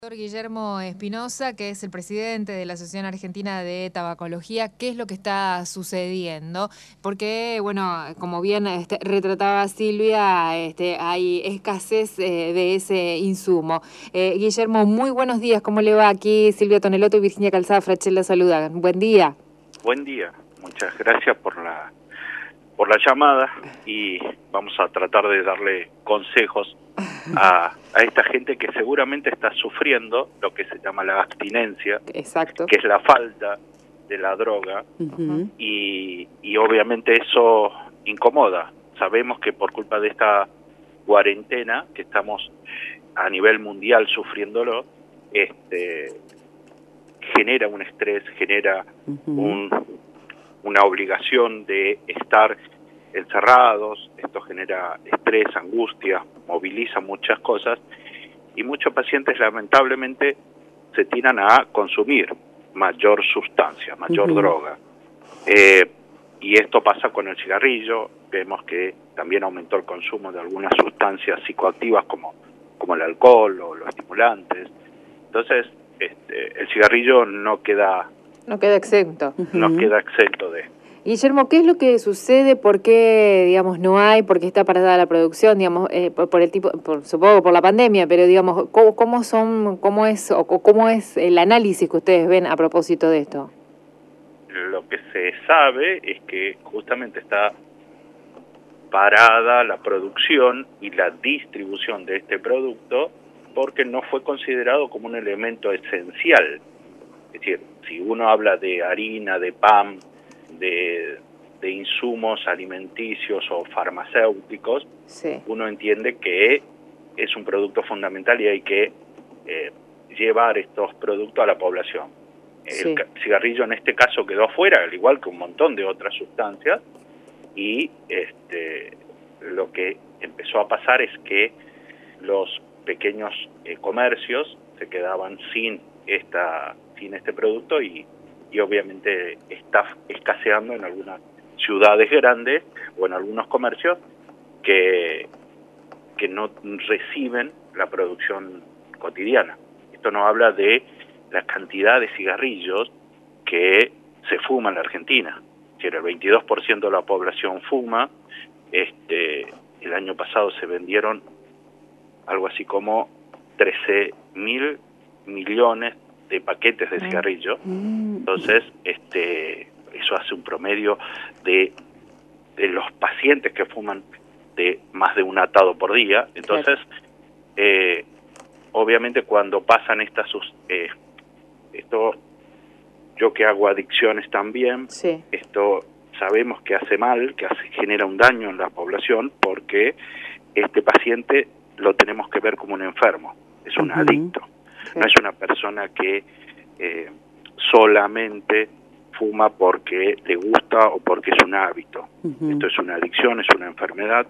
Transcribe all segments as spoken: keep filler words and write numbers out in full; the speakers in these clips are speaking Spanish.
Doctor Guillermo Espinosa, que es el presidente de la Asociación Argentina de Tabacología, ¿qué es lo que está sucediendo? Porque, bueno, como bien este, retrataba Silvia, este, hay escasez eh, de ese insumo. Eh, Guillermo, muy buenos días, ¿cómo le va? Aquí Silvia Tonelotto y Virginia Calzada Frachel la saludan. Buen día. Buen día, muchas gracias por la por la llamada y vamos a tratar de darle consejos a, a esta gente que seguramente está sufriendo lo que se llama la abstinencia. Exacto. Que es la falta de la droga. Uh-huh. y, y obviamente eso incomoda. Sabemos que por culpa de esta cuarentena que estamos a nivel mundial sufriéndolo, este genera un estrés, genera uh-huh. un una obligación de estar encerrados, esto genera estrés, angustia, moviliza muchas cosas y muchos pacientes lamentablemente se tiran a consumir mayor sustancia, mayor uh-huh. droga. Eh, y esto pasa con el cigarrillo, vemos que también aumentó el consumo de algunas sustancias psicoactivas como, como el alcohol o los estimulantes. Entonces, este, el cigarrillo no queda... No queda exento. No uh-huh. queda exento de... Guillermo, ¿qué es lo que sucede? ¿Por qué, digamos, no hay? ¿Por qué está parada la producción? Digamos, eh, por, por el tipo, por, supongo por la pandemia, pero digamos, ¿cómo, cómo son, cómo es, o cómo es el análisis que ustedes ven a propósito de esto? Lo que se sabe es que justamente está parada la producción y la distribución de este producto porque no fue considerado como un elemento esencial. Es decir, si uno habla de harina, de pan, de, de insumos alimenticios o farmacéuticos, sí. uno entiende que es un producto fundamental y hay que eh, llevar estos productos a la población. Sí. El cigarrillo en este caso quedó afuera, al igual que un montón de otras sustancias, y este, lo que empezó a pasar es que los pequeños eh, comercios se quedaban sin esta sin este producto y, y obviamente está escaseando en algunas ciudades grandes o en algunos comercios que, que no reciben la producción cotidiana. Esto nos habla de la cantidad de cigarrillos que se fuma en la Argentina. Es decir, el veintidós por ciento de la población fuma. Este, el año pasado se vendieron algo así como trece mil millones de paquetes de cigarrillo. Entonces, este, eso hace un promedio de, de los pacientes que fuman de más de un atado por día. Entonces, eh, obviamente cuando pasan estas, eh, esto, yo que hago adicciones también, sí. esto sabemos que hace mal, que hace, genera un daño en la población, porque este paciente lo tenemos que ver como un enfermo, es un uh-huh. adicto. No es una persona que eh, solamente fuma porque le gusta o porque es un hábito. Uh-huh. Esto es una adicción, es una enfermedad,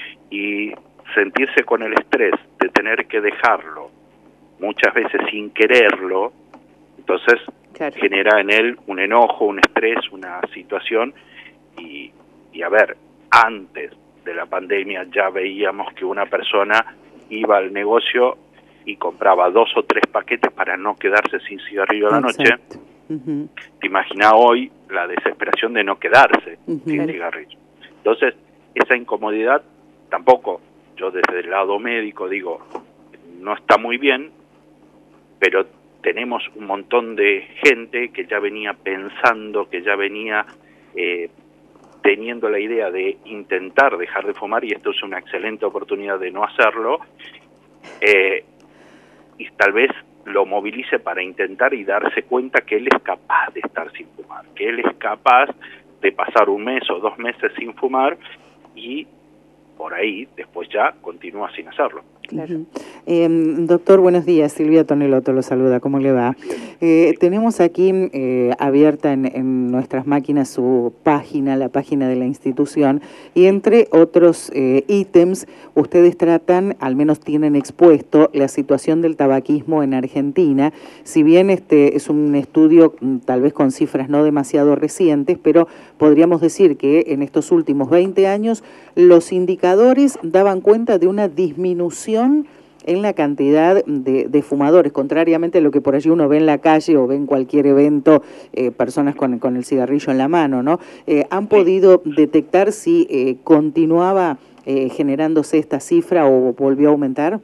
y sentirse con el estrés de tener que dejarlo, muchas veces sin quererlo, entonces claro. genera en él un enojo, un estrés, una situación, y, y a ver, antes de la pandemia ya veíamos que una persona iba al negocio y compraba dos o tres paquetes para no quedarse sin cigarrillo a la noche. Uh-huh. Te imaginas hoy la desesperación de no quedarse uh-huh. sin cigarrillo. Entonces, esa incomodidad tampoco, yo desde el lado médico digo, no está muy bien, pero tenemos un montón de gente que ya venía pensando, que ya venía eh, teniendo la idea de intentar dejar de fumar, y esto es una excelente oportunidad de no hacerlo, eh, y tal vez lo movilice para intentar y darse cuenta que él es capaz de estar sin fumar, que él es capaz de pasar un mes o dos meses sin fumar y por ahí después ya continúa sin hacerlo. Claro. Eh, doctor, buenos días. Silvia Tonelotto lo saluda. ¿Cómo le va? Eh, tenemos aquí eh, abierta en, en nuestras máquinas su página, la página de la institución, y entre otros eh, ítems, ustedes tratan, al menos tienen expuesto, la situación del tabaquismo en Argentina. Si bien este es un estudio tal vez con cifras no demasiado recientes, pero podríamos decir que en estos últimos veinte años los indicadores daban cuenta de una disminución en la cantidad de, de fumadores, contrariamente a lo que por allí uno ve en la calle o ve en cualquier evento, eh, personas con, con el cigarrillo en la mano, ¿no? Eh, ¿Han podido detectar si eh, continuaba eh, generándose esta cifra o volvió a aumentar?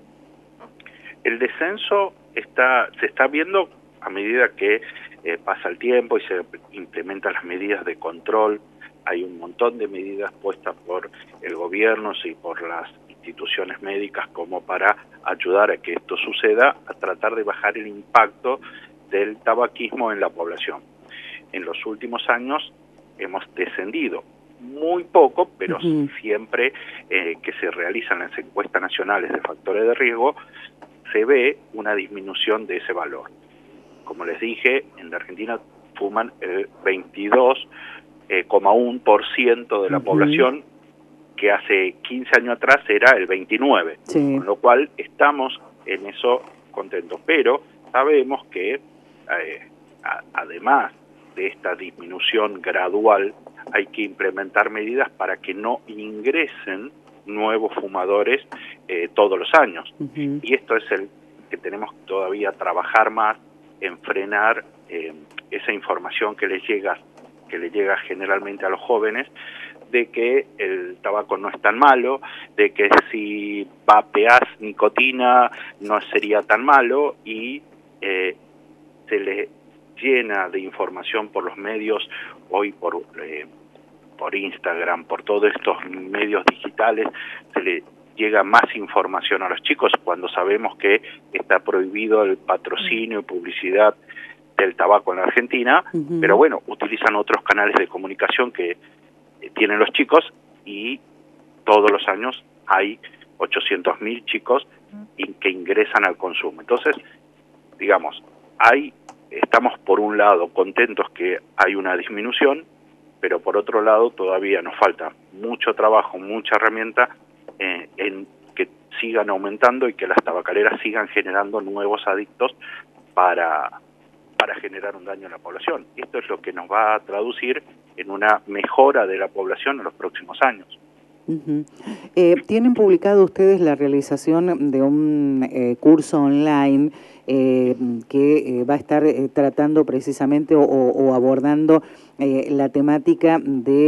El descenso está se está viendo a medida que eh, pasa el tiempo y se implementan las medidas de control. Hay un montón de medidas puestas por el gobierno y por las instituciones médicas como para ayudar a que esto suceda, a tratar de bajar el impacto del tabaquismo en la población. En los últimos años hemos descendido muy poco, pero uh-huh. siempre eh, que se realizan las encuestas nacionales de factores de riesgo, se ve una disminución de ese valor. Como les dije, en la Argentina fuman el veintidós coma uno por ciento de la uh-huh. población, que hace quince años atrás era el veintinueve, sí. Con lo cual estamos en eso contentos. Pero sabemos que eh, a, además de esta disminución gradual, hay que implementar medidas para que no ingresen nuevos fumadores eh, todos los años. Uh-huh. Y esto es el que tenemos que todavía trabajar más en frenar eh, esa información que les llega, que le llega generalmente a los jóvenes, de que el tabaco no es tan malo, de que si vapeás nicotina no sería tan malo, y eh, se le llena de información por los medios, hoy por eh, por Instagram, por todos estos medios digitales, se le llega más información a los chicos cuando sabemos que está prohibido el patrocinio y publicidad del tabaco en la Argentina, uh-huh. pero bueno, utilizan otros canales de comunicación que eh, tienen los chicos, y todos los años hay ochocientos mil chicos in, que ingresan al consumo. Entonces, digamos, hay estamos por un lado contentos que hay una disminución, pero por otro lado todavía nos falta mucho trabajo, mucha herramienta eh, en que sigan aumentando y que las tabacaleras sigan generando nuevos adictos para, para generar un daño a la población. Esto es lo que nos va a traducir en una mejora de la población en los próximos años. Uh-huh. Eh, ¿Tienen publicado ustedes la realización de un eh, curso online eh, que eh, va a estar eh, tratando precisamente o, o abordando eh, la temática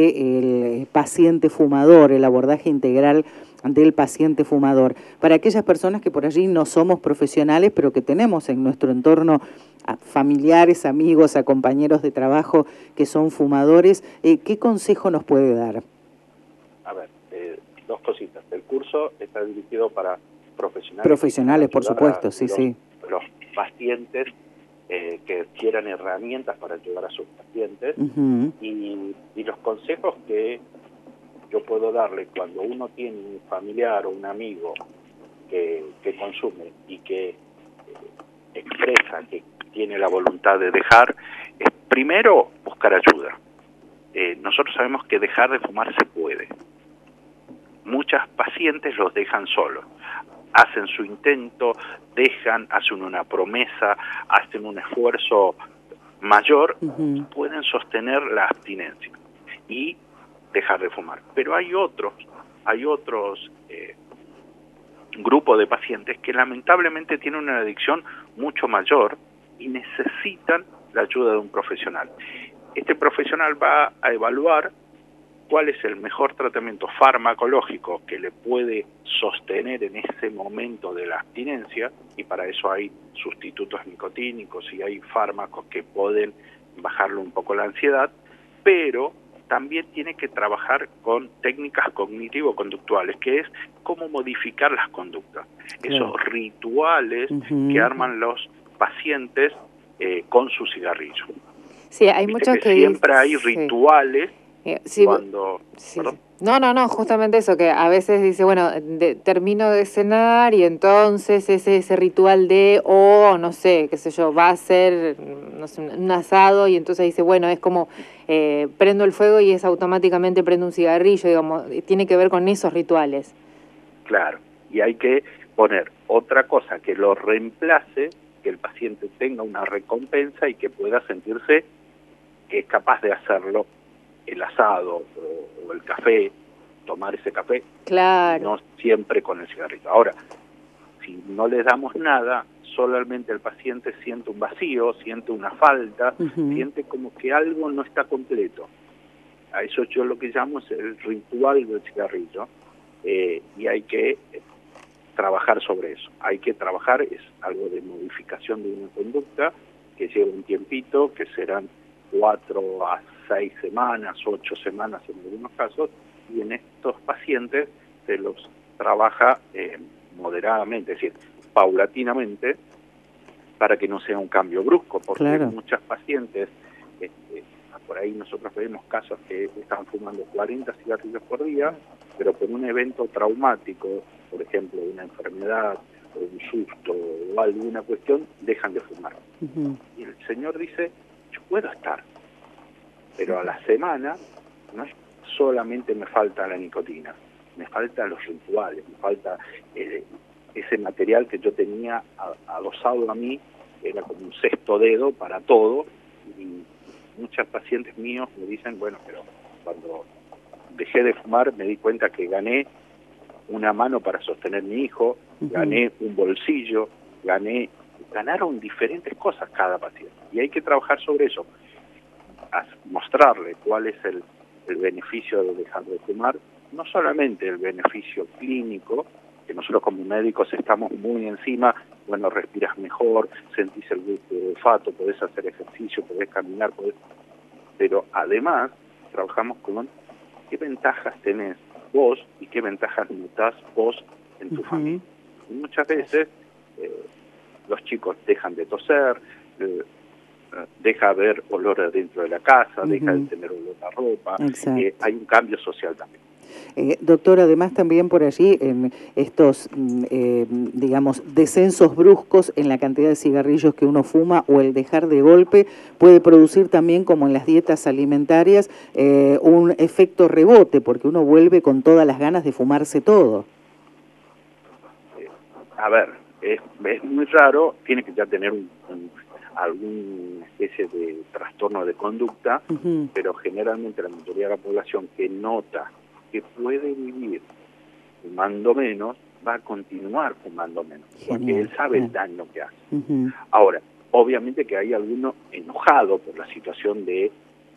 del paciente fumador, el abordaje integral del paciente fumador? Para aquellas personas que por allí no somos profesionales, pero que tenemos en nuestro entorno a familiares, amigos, a compañeros de trabajo que son fumadores, eh, ¿qué consejo nos puede dar? A ver, eh, dos cositas. El curso está dirigido para profesionales. Profesionales, por supuesto, sí, los, sí. Los pacientes eh, que quieran herramientas para ayudar a sus pacientes. Uh-huh. y, y los consejos que yo puedo darle cuando uno tiene un familiar o un amigo que, que consume y que eh, expresa que tiene la voluntad de dejar, es primero buscar ayuda. Eh, nosotros sabemos que dejar de fumar se puede. Muchas pacientes los dejan solos, hacen su intento, dejan, hacen una promesa, hacen un esfuerzo mayor, uh-huh. pueden sostener la abstinencia y dejar de fumar. Pero hay otros, hay otros eh, grupos de pacientes que lamentablemente tienen una adicción mucho mayor y necesitan la ayuda de un profesional. Este profesional va a evaluar cuál es el mejor tratamiento farmacológico que le puede sostener en ese momento de la abstinencia, y para eso hay sustitutos nicotínicos y hay fármacos que pueden bajarle un poco la ansiedad, pero también tiene que trabajar con técnicas cognitivo-conductuales, que es cómo modificar las conductas, claro. Esos rituales uh-huh. que arman los pacientes eh, con su cigarrillo. Sí, hay muchos que, que siempre hay rituales. Sí. Sí, cuando sí. No, no, no, justamente eso, que a veces dice, bueno, de, termino de cenar y entonces ese, ese ritual de, o oh, no sé, qué sé yo, va a ser no sé, un asado, y entonces dice, bueno, es como eh, prendo el fuego y es automáticamente prendo un cigarrillo, digamos, tiene que ver con esos rituales. Claro, y hay que poner otra cosa que lo reemplace, que el paciente tenga una recompensa y que pueda sentirse que es capaz de hacerlo. El asado o, o el café, tomar ese café, claro. no siempre con el cigarrillo. Ahora, si no le damos nada, solamente el paciente siente un vacío, siente una falta, uh-huh. siente como que algo no está completo. A eso yo lo que llamo es el ritual del cigarrillo, eh, y hay que eh, trabajar sobre eso. Hay que trabajar, es algo de modificación de una conducta que lleva un tiempito, que serán cuatro a seis semanas, ocho semanas en algunos casos, y en estos pacientes se los trabaja eh, moderadamente, es decir, paulatinamente, para que no sea un cambio brusco, porque claro. muchas pacientes, este, por ahí nosotros vemos casos que están fumando cuarenta cigarrillos por día, pero por un evento traumático, por ejemplo, una enfermedad, o un susto, o alguna cuestión, dejan de fumar. Uh-huh. Y el señor dice, yo puedo estar, pero a la semana no es solamente me falta la nicotina, me faltan los rituales, me falta eh, ese material que yo tenía adosado a mí, era como un sexto dedo para todo, y muchos pacientes míos me dicen, bueno, pero cuando dejé de fumar me di cuenta que gané una mano para sostener mi hijo, uh-huh. gané un bolsillo, gané, ganaron diferentes cosas cada paciente, y hay que trabajar sobre eso, mostrarle cuál es el, el beneficio de dejar de fumar, no solamente el beneficio clínico, que nosotros como médicos estamos muy encima, bueno, respiras mejor, sentís el gusto del olfato, podés hacer ejercicio, podés caminar, podés... pero además trabajamos con qué ventajas tenés vos y qué ventajas notás vos en tu uh-huh. familia. Y muchas veces eh, los chicos dejan de toser, eh, deja haber olor dentro de la casa, uh-huh. deja de tener olor a ropa, eh, hay un cambio social también. Eh, doctor, además también por allí, en estos, eh, digamos, descensos bruscos en la cantidad de cigarrillos que uno fuma o el dejar de golpe puede producir también, como en las dietas alimentarias, eh, un efecto rebote, porque uno vuelve con todas las ganas de fumarse todo. Eh, a ver, es, es muy raro, tiene que ya tener un, un, alguna especie de trastorno de conducta, uh-huh. pero generalmente la mayoría de la población que nota que puede vivir fumando menos, va a continuar fumando menos, porque Genial. él sabe el daño que hace. Uh-huh. Ahora, obviamente que hay alguno enojado por la situación de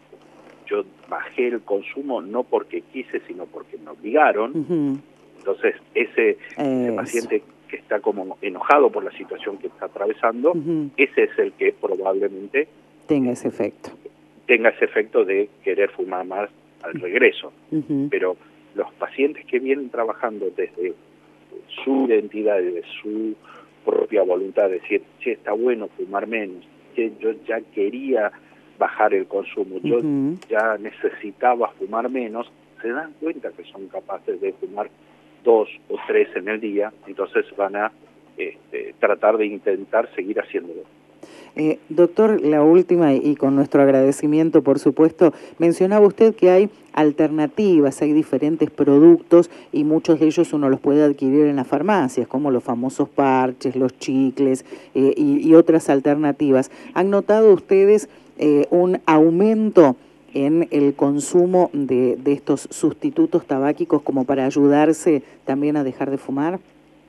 yo bajé el consumo no porque quise, sino porque me obligaron. Uh-huh. Entonces, ese, ese paciente que está como enojado por la situación que está atravesando, uh-huh. ese es el que probablemente tenga ese efecto. Tenga ese efecto de querer fumar más al regreso, uh-huh. pero los pacientes que vienen trabajando desde su identidad y de su propia voluntad, de decir, che, está bueno fumar menos, che, yo ya quería bajar el consumo, yo uh-huh. ya necesitaba fumar menos, se dan cuenta que son capaces de fumar dos o tres en el día, entonces van a este, tratar de intentar seguir haciéndolo. Eh, doctor, la última, y con nuestro agradecimiento, por supuesto, mencionaba usted que hay alternativas, hay diferentes productos y muchos de ellos uno los puede adquirir en las farmacias, como los famosos parches, los chicles eh, y, y otras alternativas. ¿Han notado ustedes eh, un aumento en el consumo de, de estos sustitutos tabáquicos como para ayudarse también a dejar de fumar?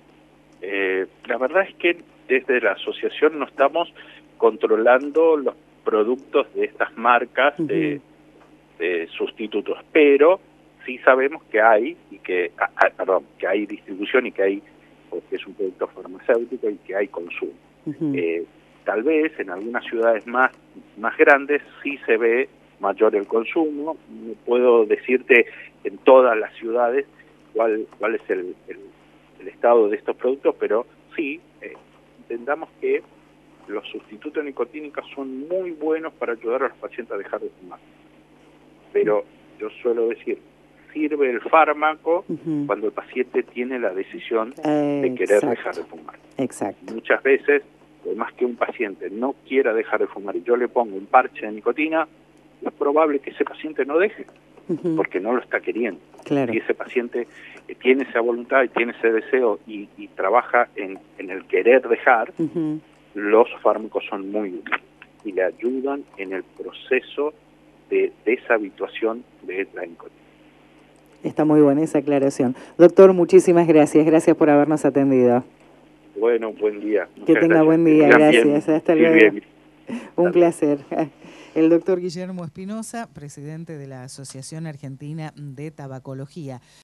Eh, la verdad es que desde la asociación no estamos controlando los productos de estas marcas uh-huh. de, de sustitutos, pero sí sabemos que hay y que ah, perdón, que hay distribución y que hay, porque es un producto farmacéutico y que hay consumo. Uh-huh. Eh, tal vez en algunas ciudades más más grandes sí se ve mayor el consumo. No puedo decirte en todas las ciudades cuál cuál es el, el, el estado de estos productos, pero sí eh, entendamos que los sustitutos nicotínicos son muy buenos para ayudar a los pacientes a dejar de fumar. Pero yo suelo decir, sirve el fármaco uh-huh. cuando el paciente tiene la decisión eh, de querer exacto. dejar de fumar. Exacto. Muchas veces, por más que un paciente no quiera dejar de fumar y yo le pongo un parche de nicotina, es probable que ese paciente no deje, uh-huh. porque no lo está queriendo. Claro. Si ese paciente tiene esa voluntad y tiene ese deseo y, y trabaja en, en el querer dejar, uh-huh. los fármacos son muy útiles y le ayudan en el proceso de deshabituación de la nicotina. Está muy buena esa aclaración. Doctor, muchísimas gracias. Gracias por habernos atendido. Bueno, buen día. Que tenga gracias. buen día, gracias. Bien. Hasta luego. Bien. Un placer. El doctor Guillermo Espinosa, presidente de la Asociación Argentina de Tabacología.